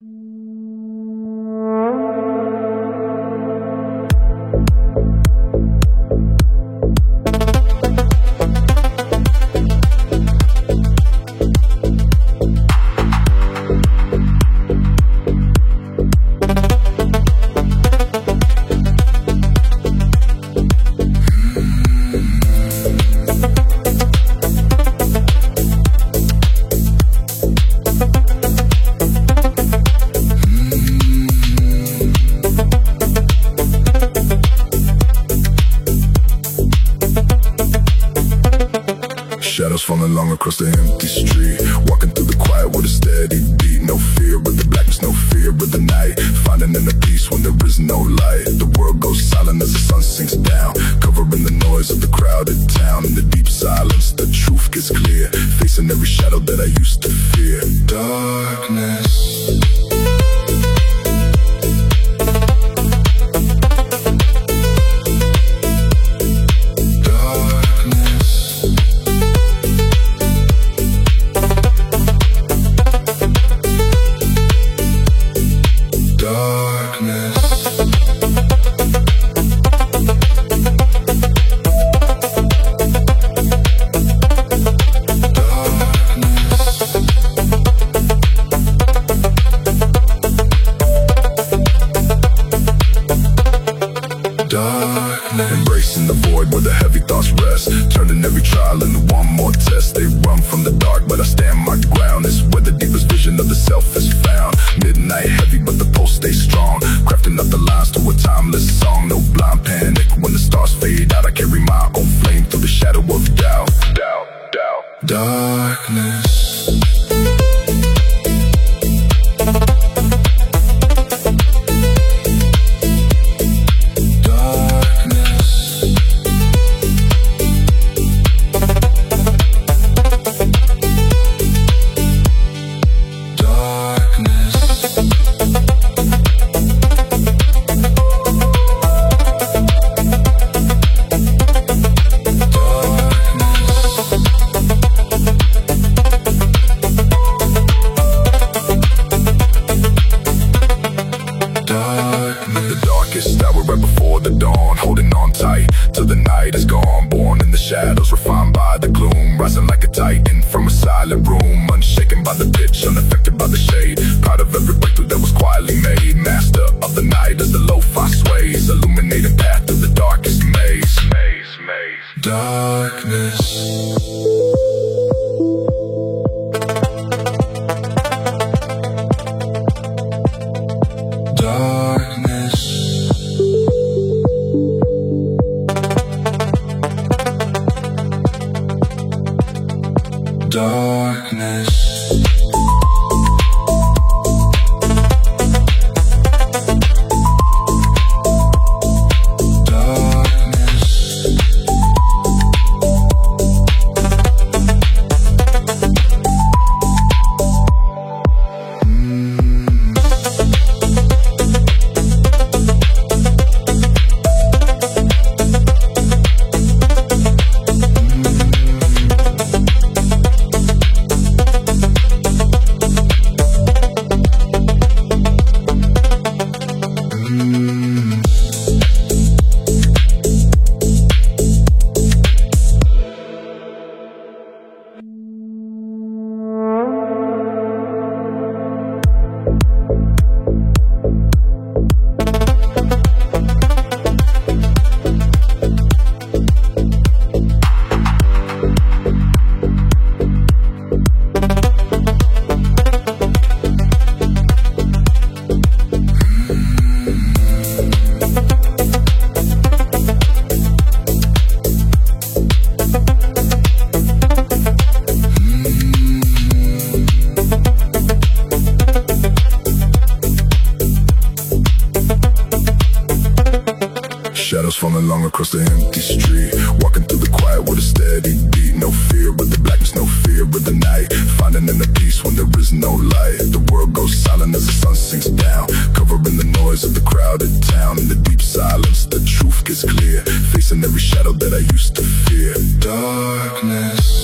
Shadows falling long across the empty street, walking through the quiet with a steady beat. No fear of the blackness, no fear of the night, finding inner peace when there is no light. The world goes silent as the sun sinks down, covering the noise of the crowded town. In the deep silence, the truth gets clear, facing every shadow that I used to fear. Darkness. Embracing the void where the heavy thoughts rest, turning every trial into one more test. They run from the dark, but I stand my ground. It's where the deepest vision of the self is found. Midnight heavy, but the pulse stays strong, crafting up the lines to a timeless song. No blind panic when the stars fade out. I carry my own flame through the shadow of doubt. Darkness. The darkest hour right before the dawn, holding on tight till the night is gone. Born in the shadows, refined by the gloom, rising like a titan from a silent room, unshaken by the pitch, unaffected by the shade. Proud of every breakthrough that was quietly made. Master of the night as the lo-fi sways, illuminating path through the darkest maze. Darkness. Darkness. Shadows falling long across the empty street, walking through the quiet with a steady beat. No fear of the blackness, no fear of the night, finding inner peace when there is no light. The world goes silent as the sun sinks down, covering the noise of the crowded town. In the deep silence, the truth gets clear, facing every shadow that I used to fear. Darkness.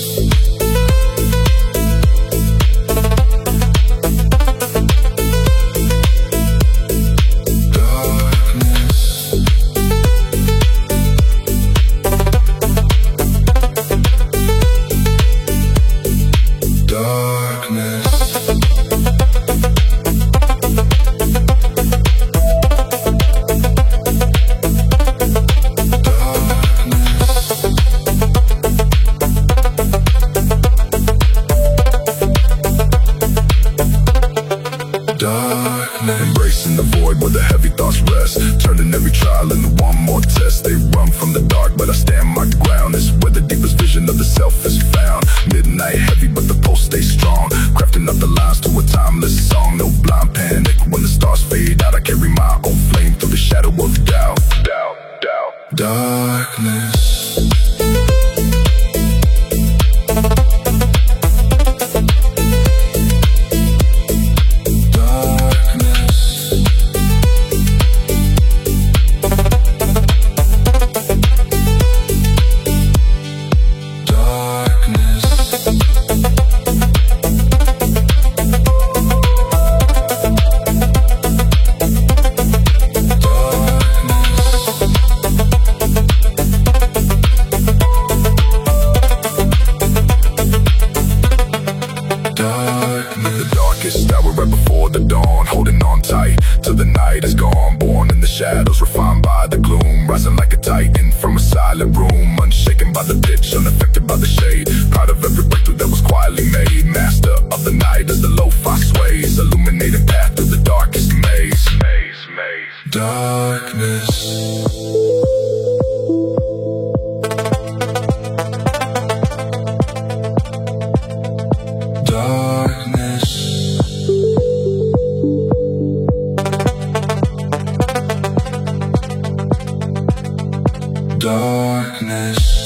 Darkness. Embracing the void where the heavy thoughts rest, turning every trial into one more test. They run from the dark, but I stand my ground. It's where the deepest vision of the self is found. Midnight heavy, but the pulse stays strong, crafting up the lines to a timeless song. No blind panic when the stars fade out. I carry my own flame through the shadow of doubt. Darkness. The darkest hour right before the dawn, holding on tight till the night is gone. Born in the shadows, refined by the gloom, rising like a titan from a silent room, unshaken by the pitch, unaffected by the shade. Proud of every breakthrough that was quietly made. Master of the night as the lo-fi sways, illuminating path through the darkest maze. Darkness. Darkness.